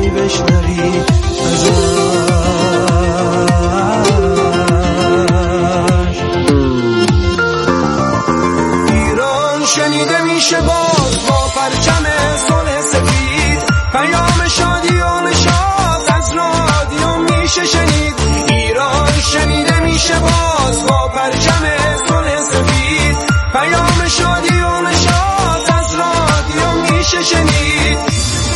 میخوای بشنوی ایران شنیده میشه باز با پرچم صلح سفید، پیام شادی و نشاط از رادیو میشه شنید. ایران شنیده میشه باز با پرچم صلح سفید، پیام شادی و نشاط از رادیو میشه شنید.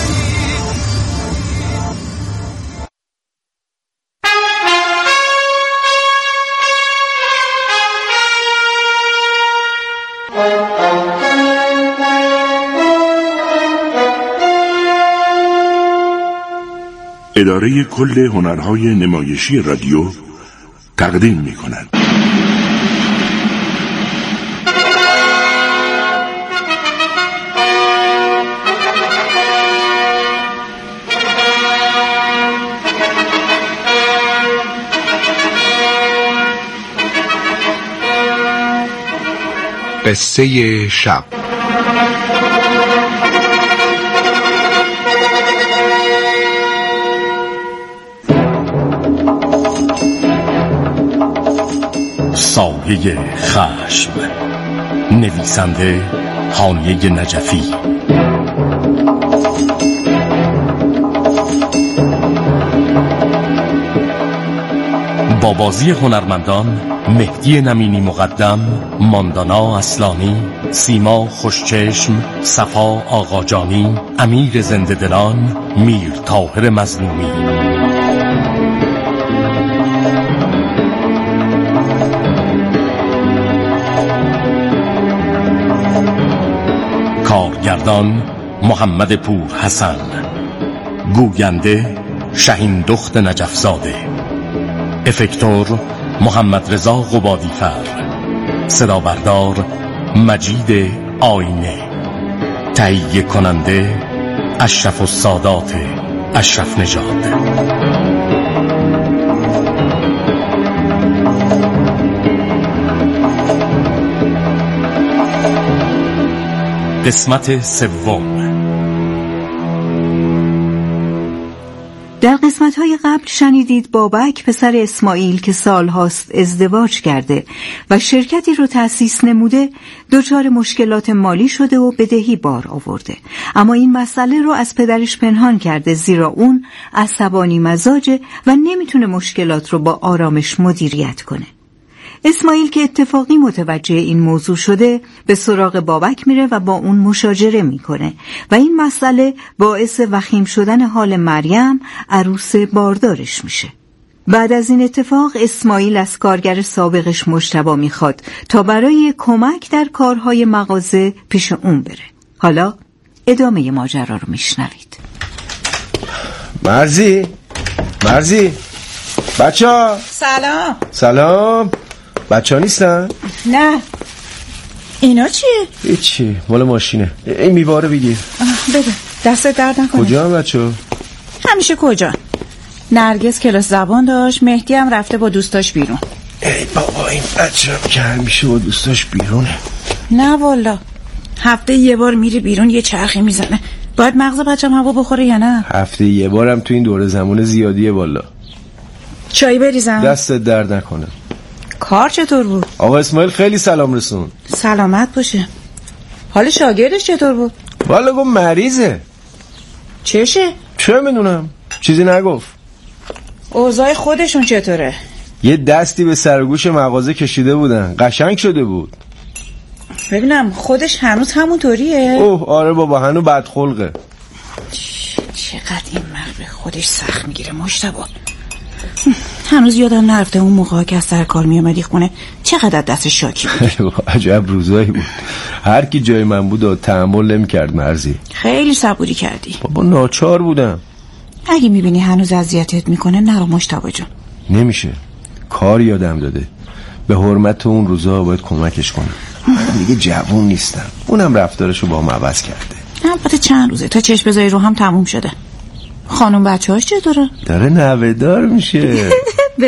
اداره کل هنرهای نمایشی رادیو تقدیم می‌کند. قصه شب. سایه خشم، نویسنده هانیه نجفی. با بازی هنرمندان مهدی نمینی مقدم، ماندانا اصلانی، سیما خوشچشم، صفا آقاجانی، امیر زنده دلان، میر طاهر مظلومی. کارگردان محمد پور حسن، گوینده شهین دخت نجفزاده، افکتور محمد رضا قبادیفر، صدا بردار مجید آینه، تهیه کننده اشرف السادات اشرف نژاد. قسمت سوم. در قسمت‌های قبل شنیدید بابک پسر اسماعیل که سالهاست ازدواج کرده و شرکتی رو تأسیس نموده دچار مشکلات مالی شده و بدهی بار آورده، اما این مسئله رو از پدرش پنهان کرده، زیرا اون عصبانی مزاجه و نمیتونه مشکلات رو با آرامش مدیریت کنه. اسماعیل که اتفاقی متوجه این موضوع شده به سراغ بابک میره و با اون مشاجره میکنه و این مسئله باعث وخیم شدن حال مریم عروس باردارش میشه. بعد از این اتفاق اسماعیل از کارگر سابقش مجتبی میخواد تا برای کمک در کارهای مغازه پیش اون بره. حالا ادامه ماجرا رو میشنوید. مرزی بچه‌ها سلام. بچه‌ها نیستن؟ نه. اینا چیه؟ هیچی، مال ماشینه. این میواره بگیر. بده، دست درد نکنه. کجا هم بچه‌ها؟ همیشه کجا؟ نرگس کلاس زبان داشت، مهدی هم رفته با دوستاش بیرون. ای بابا، این بچه‌ها که همیشه با دوستاش بیرونه. نه والا، هفته یه بار میره بیرون یه چرخی میزنه. باید مغز بچه‌م هوا بخوره یا نه؟ هفته یه بارم تو این دوره زمان زیادیه والا. چای بریزم؟ دستت درد نکنه. کار چطور بود؟ آقا اسماعیل خیلی سلام رسون. سلامت باشه. حال شاگردش چطور بود؟ والا گفت مریضه. چشه؟ چه میدونم، چیزی نگفت. اوضاع خودشون چطوره؟ یه دستی به سرگوش مغازه کشیده بودن، قشنگ شده بود. ببینم خودش هنوز همونطوریه؟ اوه آره بابا، هنوز بدخلقه. چقدر این مرد به خودش سخت میگیره مجتبی. هنوز یادم نرفته اون موقع که از سر کار میامدی خونه چقدر دست شاکی بود. عجب روزایی بود. هر کی جای من بود و تحمل نمی‌کرد مرزی. خیلی صبوری کردی. بابا ناچار بودم. اگه میبینی هنوز اذیتت میکنه نرو مجتبی جون. نمیشه، کار یادم داده. به حرمت اون روزا باید کمکش کنم. من دیگه جوون نیستم. اونم رفتارشو با هم عوض کرده. البته چند روزه تا چشم بزایی رو هم تموم شده. خانم بچه‌هاش چطوره؟ داره نوه‌دار میشه. به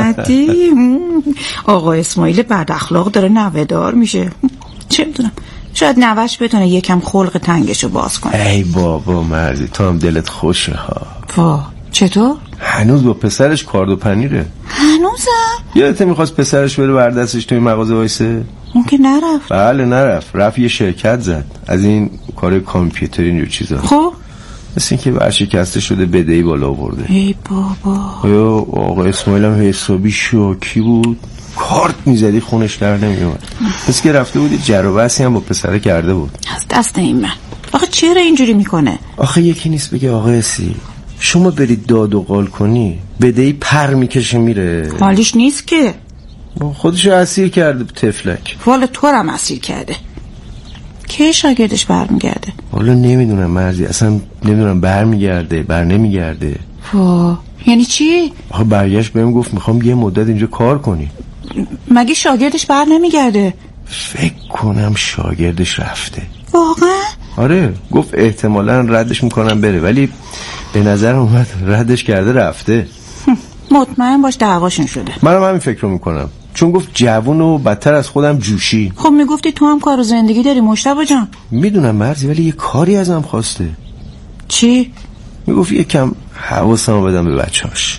سلامتی. آقا اسماعیل بد اخلاق داره نوه‌دار میشه. چه میدونم شاید نوش بتونه یکم خلق تنگشو باز کنه. ای بابا مرزی، تو هم دلت خوشه ها. وا چطور؟ هنوز با پسرش کارد و پنیره. هنوزم؟ یادت میخواست پسرش بره بر دستش توی مغازه وایسه؟ اون که نرفت. بله نرفت، رفت یه شرکت زد از این کار کامپیوتر اینجور چیزا. خب مثل این که ورشکسته شده بدهی بالا آورده. ای بابا. آیا آقا اسماعیل هم حسابی شوکی بود، کارت میزدی خونش در نمیومد. پس که رفته بودی جر و بحثی هم با پسره کرده بود. از دست این من. آخه چرا اینجوری میکنه؟ آخه یکی نیست بگه آقا اسی شما برید داد و قال کنی بدهی پر میکشه میره. حالیش نیست که خودشو اسیر کرده تفلک. والا تو هم اسیر کرده. کی شاگردش برمیگرده؟ والا نمیدونم مرزی، اصلا نمیدونم برمیگرده بر نمیگرده. یعنی چی؟ آخه برگشت بهم گفت میخوام یه مدت اینجا کار کنی. مگه شاگردش بر نمیگرده؟ فکر کنم شاگردش رفته. واقعا؟ آره گفت احتمالا ردش میکنم بره، ولی به نظر اومد ردش کرده رفته. مطمئن باش دعواشون شده. منم همین فکر رو میکنم، چون گفت جوون و بدتر از خودم جوشی. خب میگفتی تو هم کار و زندگی داری مجتبی جان. میدونم مرزی، ولی یه کاری ازم خواسته. چی؟ میگفت یکم حواسمو بدم به بچه‌هاش.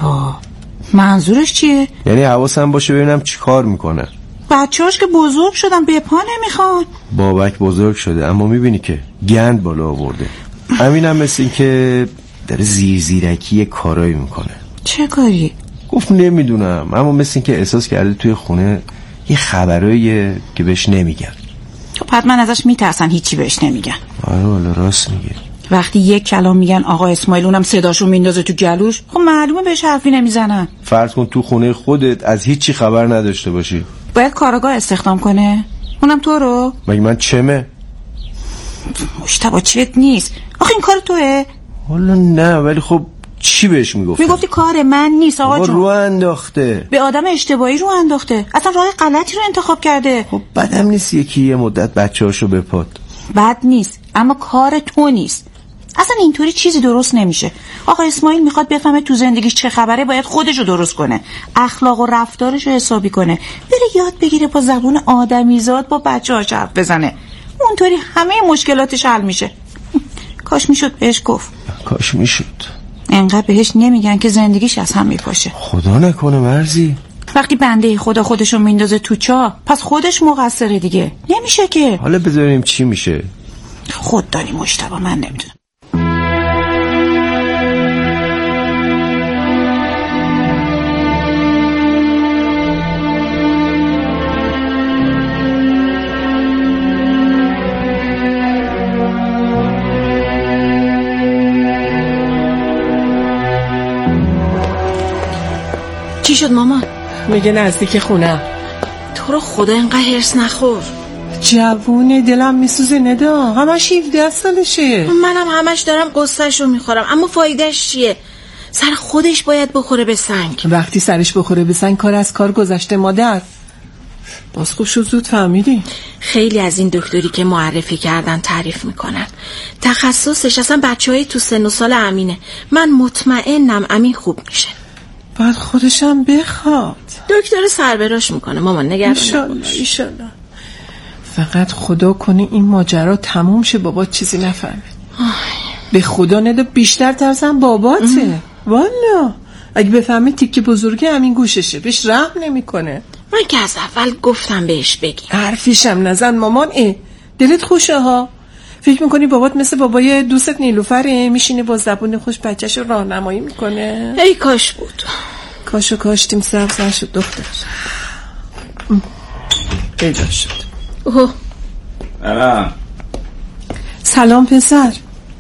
منظورش چیه؟ یعنی حواسم باشه ببینم چی کار میکنه. بچه‌هاش که بزرگ شدن به پا نمیخوان. بابک بزرگ شده اما میبینی که گند بالا آورده. همینم مثل این که داره زیرزیرکی کارایی میکنه. چه کاری؟ گفت نمیدونم، اما مثل این که احساس کرده توی خونه یه خبراییه که بهش نمیگن. خب حتما ازش میترسن هیچی بهش نمیگن. آره والا راست میگه. وقتی یک کلام میگن آقا اسماعیل اونم صداشو میندازه تو گلوش، خب معلومه بهش حرفی نمیزنن. فرض کن تو خونه خودت از هیچی خبر نداشته باشی، باید کارآگاه استخدام کنه؟ اونم تو رو؟ مگه من چمه؟ مجتبی چت نیست آخه این کار توه؟ والا نه، ولی خب چی بهش میگفتی؟ میگفتی کار من نیست آقا جون. رو انداخته، به آدم اشتباهی رو انداخته، اصلا راه غلطی رو انتخاب کرده. خب بدم نیست یکی یه مدت بچه‌هاشو بپاد. بد نیست اما کار تو نیست. اصلا اینطوری چیزی درست نمیشه. آقا اسماعیل میخواد بفهمه تو زندگیش چه خبره، باید خودشو درست کنه، اخلاق و رفتارشو حسابی کنه، بره یاد بگیره با زبون آدمیزاد با بچه‌هاش حرف بزنه. اونطوری همه مشکلاتش حل میشه. کاش میشد بهش گفت. کاش میشد. انقدر بهش نمیگن که زندگیش از هم میپاشه. خدا نکنه مرزی. وقتی بنده خدا خودشو میندازه تو چاه، پس خودش مقصره دیگه. نمیشه که. حالا بذاریم چی میشه. خود داری مجتبی، من نمیدونم. چی شد مامان؟ میگه نزدیک خونم. تو رو خدا اینقدر هرس نخور. جوونه دلم میسوزه ندا، همش 17 سالشه. منم همش دارم قصه‌شو میخورم، اما فایدهش چیه؟ سر خودش باید بخوره به سنگ. وقتی سرش بخوره به سنگ کار از کار گذشته مادر. باز خوب شد زود فهمیدی. خیلی از این دکتری که معرفی کردن تعریف میکنن، تخصصش اصلا بچهای تو سن و سال امینه. من مطمئنم امین خوب میشه. بعد خودشم بخواد. دکتر سربراش میکنه مامان، نگران نباش. ایشالله. فقط خدا کنه این ماجرا تموم شه، بابا چیزی نفهمه. به خدا نده بیشتر ترسم باباته. والا اگه بفهمه تیکه بزرگه همین گوششه، بهش رحم نمیکنه. من که از اول گفتم بهش بگی. حرفیشم نزن مامان. دلت خوشه ها؟ فکر میکنی بابات مثل بابای دوستت نیلوفره، میشینه با زبون خوش بچه‌شو راهنمایی میکنه؟ ای کاش بود. کاشو کاشتیم سبز نشد دختر. پیدا شد. اوه سلام پسر،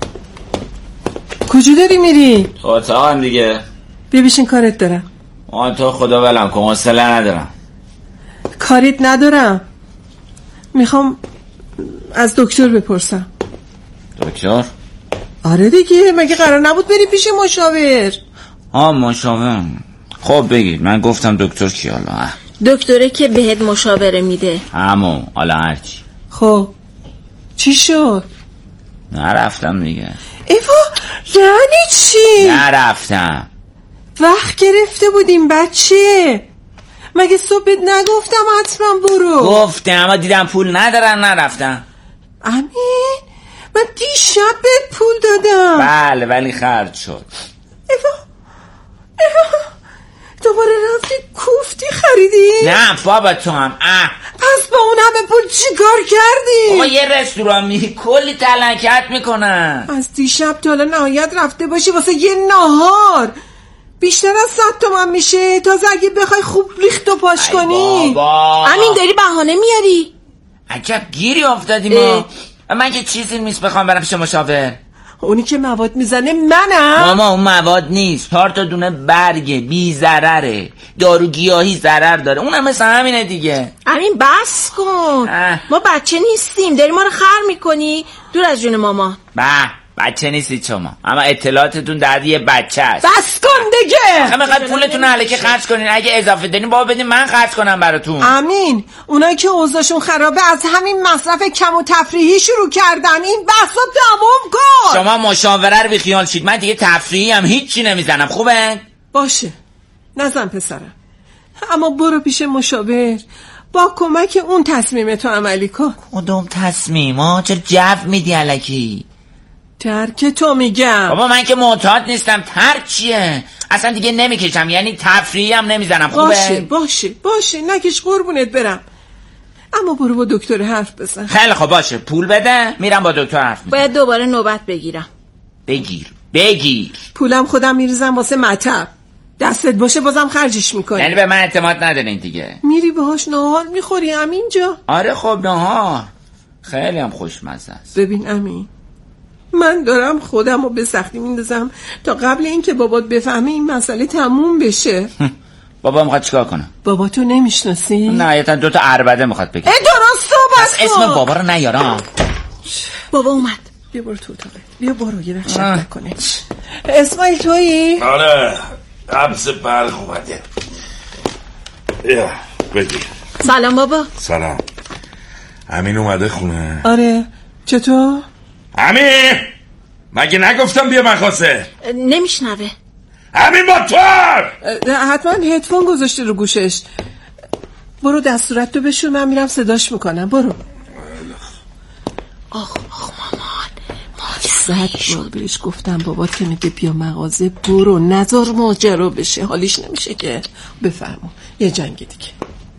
کجا داری میری؟ اتاقم دیگه. بیا بشین کارت دارم. آن تو خدا ولم کن، حوصله ندارم. کاریت ندارم، میخوام از دکتر بپرسم. دکتر؟ آره دیگه، مگه قرار نبود بری پیش مشاور؟ مشاور. خب بگید، من گفتم دکتر کی حالا؟ دکتره که بهت مشاوره میده. حالا هرچی. خب چی شد؟ نرفتم دیگه. ایوا یعنی چی؟ نرفتم. وقت گرفته بودیم بچه، مگه صبح نگفتم حتما برو؟ گفتم اما دیدم پول ندارن نرفتم. امین من دیشب بهت پول دادم. بله ولی خرج شد. ایوا دوباره رفتی کوفتی خریدی؟ نه بابا تو هم پس با اون همه پول چی کار کردی؟ بابا یه رستوران میری کلی تلنکت میکنن. از دیشب تا حالا نهایت رفته باشی واسه یه ناهار بیشتر از 100 تومن میشه. تازه اگه بخوای خوب ریخت و پاش کنی. امین داری بهانه میاری. عجب گیری افتادی ما. من که چیزی نیست بخوام برم پیش مشاور. اونی که مواد میزنه منم. ماما اون مواد نیست، 4 تا دونه برگه، بی ضرره، دارو گیاهی ضرر داره، اونم مثل همینه دیگه. امین بس کن. ما بچه نیستیم، داری ما رو خر میکنی. دور از جون ماما. بچه نیستید شما، اما اطلاعاتتون در یه بچه است. بس کن دیگه. همینقدر پولتون الکی خرج کنین، اگه اضافه دارین بابا بدین من خرج کنم براتون. امین اونایی که اوضاعشون خرابه از همین مصرف کم و تفریحی شروع کردن. این بحثا تموم کن. شما مشاوره رو بیخیال شید، من دیگه تفریحی هم هیچی نمیزنم. خوبه؟ باشه نزن پسرم، اما برو پیش مشاور با کمک اون تصمیمتو عملی کن. کدوم تصمیم؟ چرا جو میدی الکی؟ ترک تو میگم. بابا من که معتاد نیستم. ترک چیه؟ اصلا دیگه نمیکشم، یعنی تفریحی هم نمیزنم. خوبه؟ باشه نکش قربونت برم، اما برو با دکتر حرف بزن. خیلی خب باشه، پول بده میرم با دکتر حرف میزنم. باید دوباره نوبت بگیرم. بگیر. پولم خودم میریزم واسه مطب، دستت باشه بازم خرجش میکنی. یعنی به من اعتماد ندارین دیگه؟ میری باهاش ناهار میخوری امین جا؟ آره خب ناهار خیلی هم خوشمزه است. ببین امین من دارم خودم رو به سختی میندازم تا قبل اینکه بابات بفهمه این مسئله تموم بشه. بابا میخواد چیکار کنه؟ بابا تو نمیشناسی؟ نهایتا 2 تا عربده میخواد بگه. درست صحبت کن. اسم بابا رو نیارم. بابا اومد. بیا برو تو اتاقه، بیا برو یه رخ شک نکنه. اسماعیل تویی؟ آره قبض برق اومده. بگی. سلام بابا. سلام. امین اومده خونه؟ آره چطور؟ امین مگه نگفتم بیا مخاسه؟ نمیشنوه. امین موتور حتما هدفون گذاشته رو گوشش. برو دستورت تو بشور، من میرم صداش میکنم. برو. آخ مامان 100 بار بهش گفتم بابات که میگه بیا مغازه برو، نذار ماجرا بشه، حالیش نمیشه که. بفرما یه جنگ دیگه.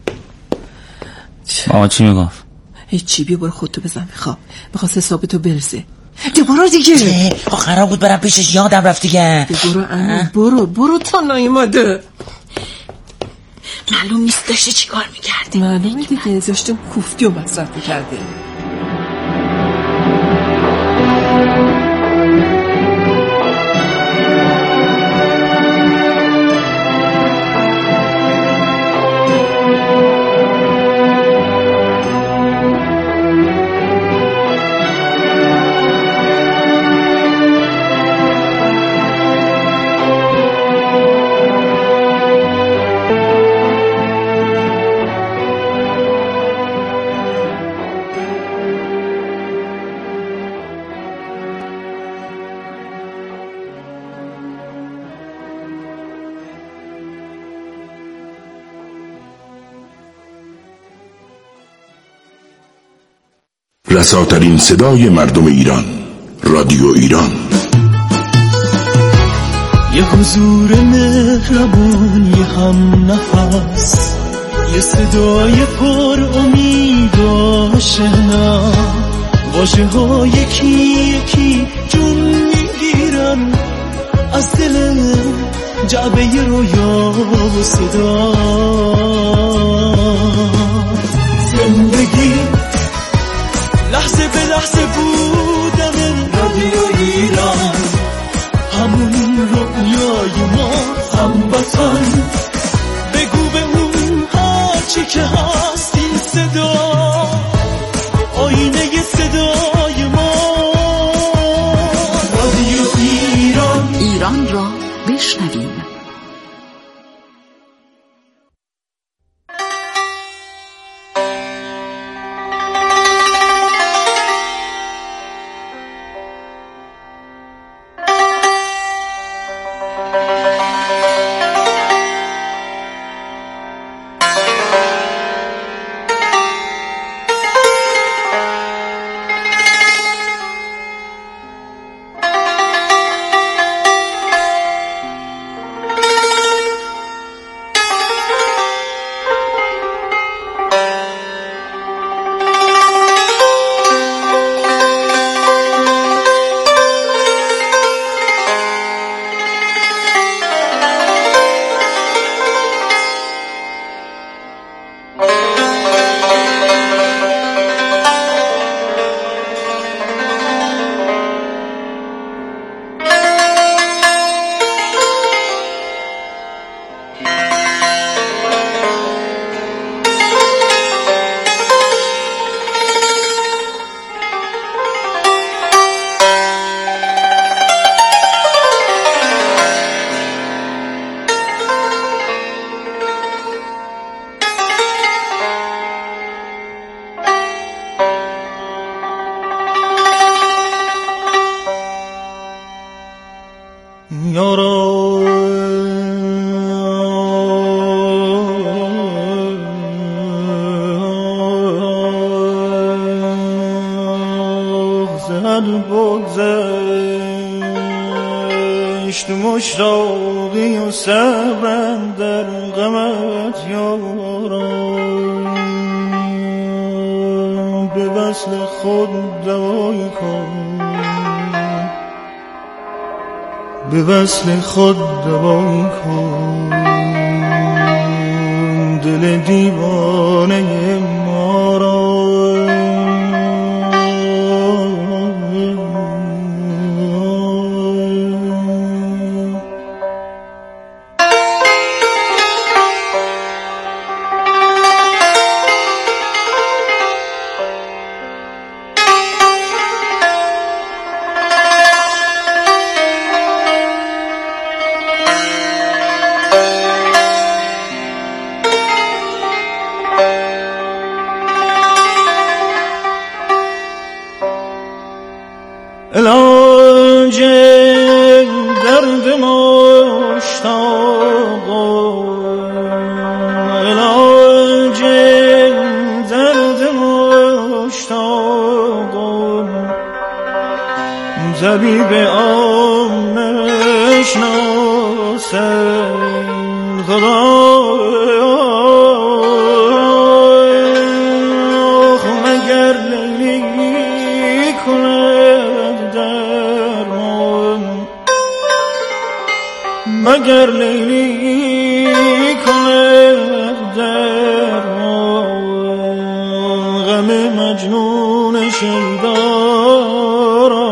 ماما چی میگفت؟ هیچی، بیا برو خودتو بزن بخواب، میخواست حسابتو برسه. برو دیگه. قرار بود برم پیشش یادم رفت دیگه. برو تا نایماده. معلوم نیست داشته چی کار میکرده. معلومه دیگه داشته کوفتی و مصرف میکرده. رساترین صدای مردم ایران، رادیو ایران. یه حضور مهربون، یه هم نفس، یه صدای پر امید و آشنا، واژه ها یکی یکی جون میگیرن از دل جعبه رویا و صدا. زندگی لحظه به لحظه بودن رادیو ایران، همون رویای ما، هموطن. بگو به اون هرچی که هست این صدا، آینه صدای ما. رادیو ایران، ایران را بشنویم. بگذشت مشتاقی و صبرم در غمت یارم، به وصل خود دوای کن، به وصل خود دوای کن، دل دیوانه ما را. علاج درد مشتاقم، علاج درد مشتاقم، طبیب عامه شناسد خدا. مگر لیلی کند درمان، مگر لیلی کند درمان، غم مجنون شیدا را.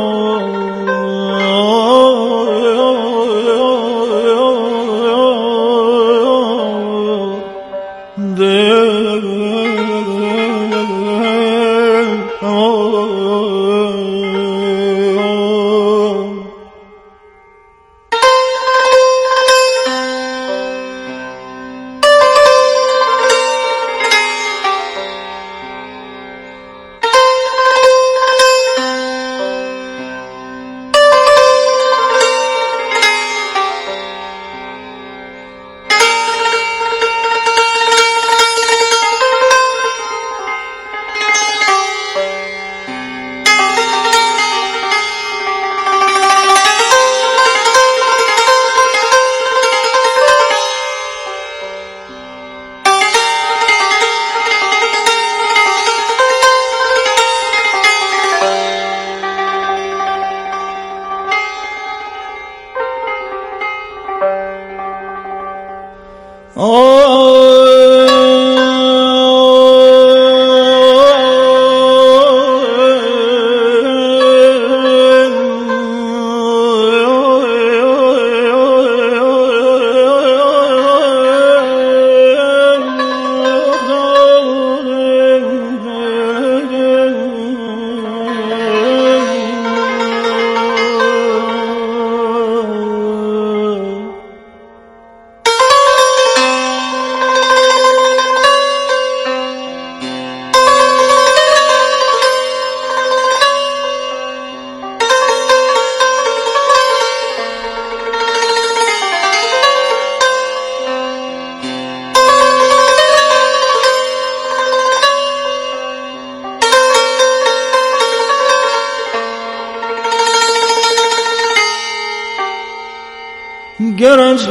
گرت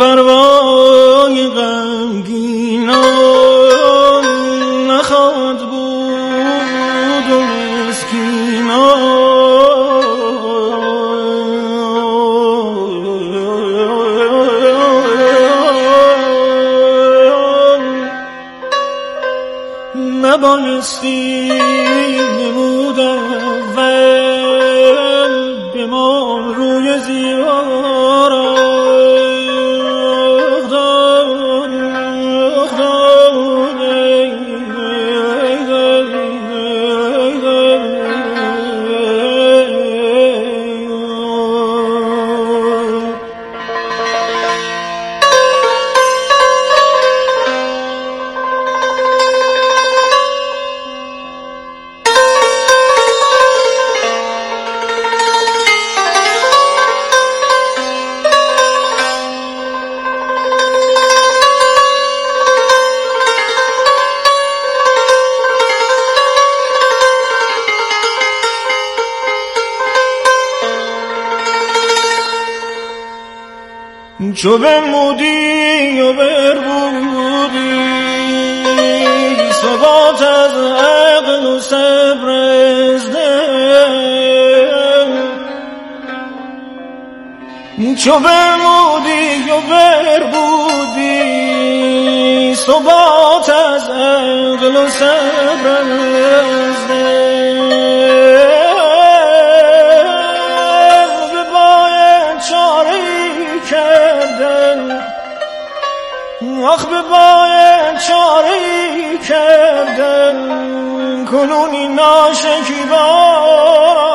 پروای غمگینان نخواهد بود و مسکینان نبایستی نمود اول به ما روی زیبا را. چو بمودی و بربودی ثبات از عقل و صبر از دل چو بمودی و بربودی ثبات از عقل و صبر از دل بباید چاره‌ای کردن آخ بباید چاره‌ای کردن کنونی ناشکیبا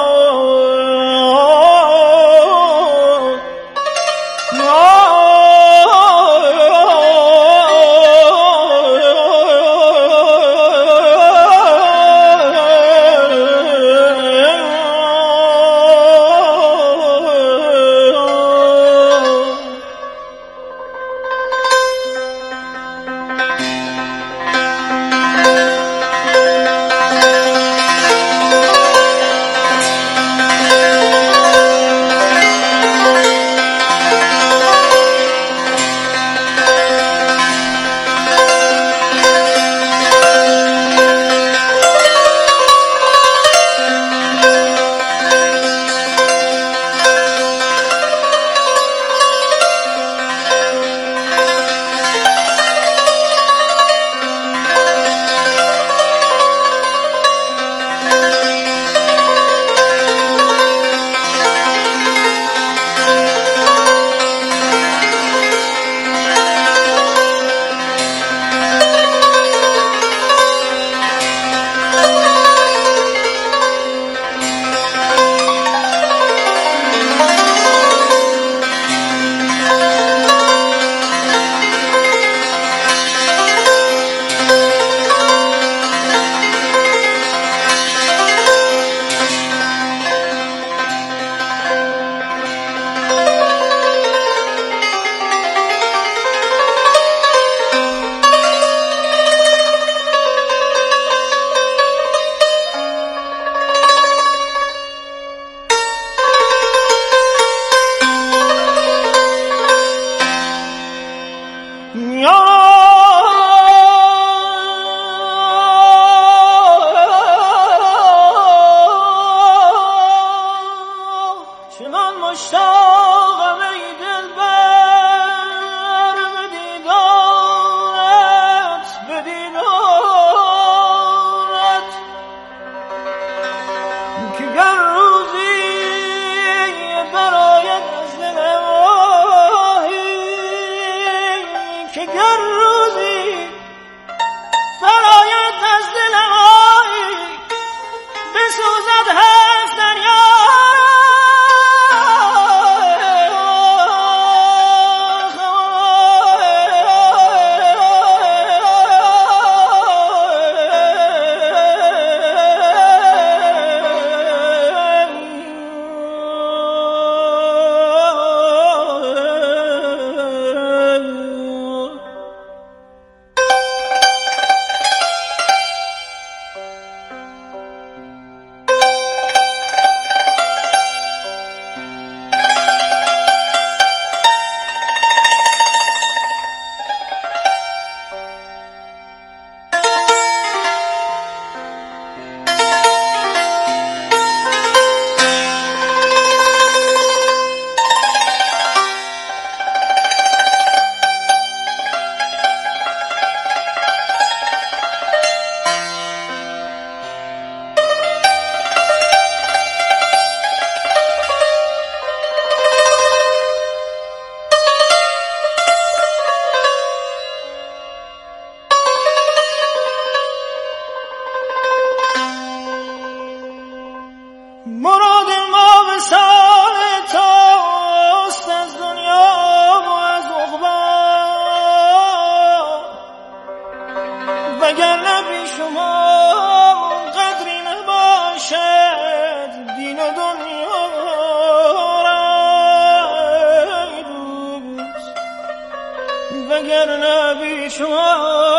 وگرنه بی شما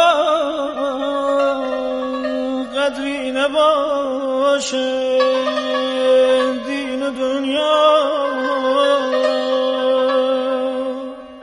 قدری نباشه دین و دنیا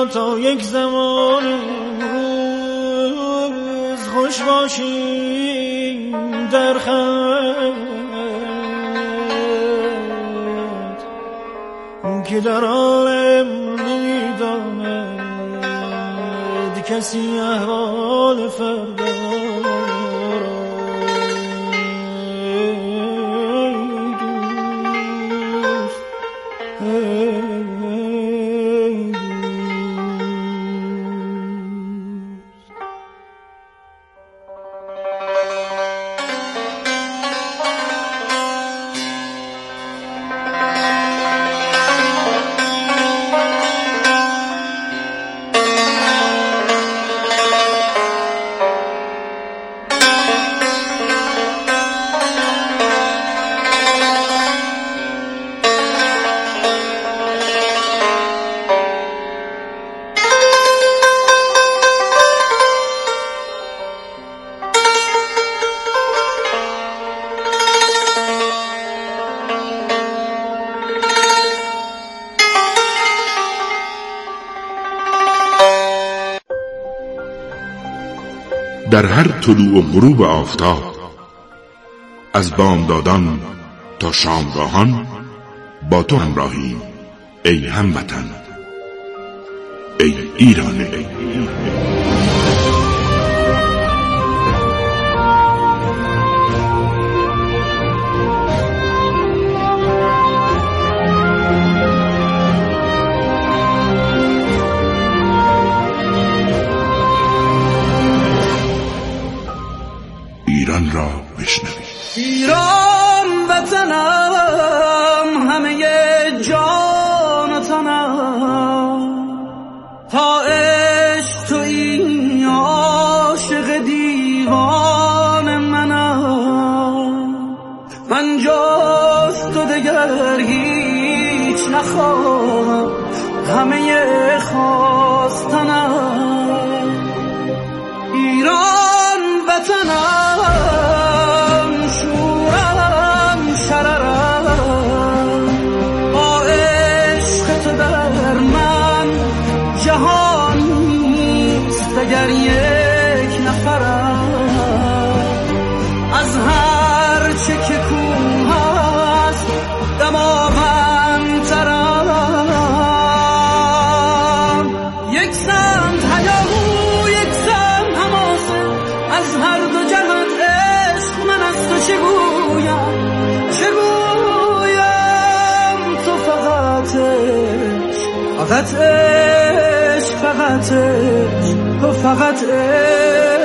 بیا تا یک زمان روز خوش باشیم در خلوت، که در عالم نمیداند کسی احوال فردا. در هر طلوع و غروب آفتاب، از بامدادان تا شامگاهان با تو همراهیم ای هموطن، ای ایران. ایران را بشنوید. ایران وطنم، همه جان و تنم، تا عشق تویی عاشق دیوان منم. من جز تو دگر هیچ نخواهم، همه خواستنم. ایران وطنم، شورم شررم، با عشق تو در من جهان نیست دگر یک نفرم. از هر چه که کوه هست دماوندترم. یک سمت هیاهو، یک سمت حماسه، از هر دو جهت عشق من از تو چه گویم، چه گویم. تو فقط عشق، فقط عشق، فقط عشق، تو فقط عشق.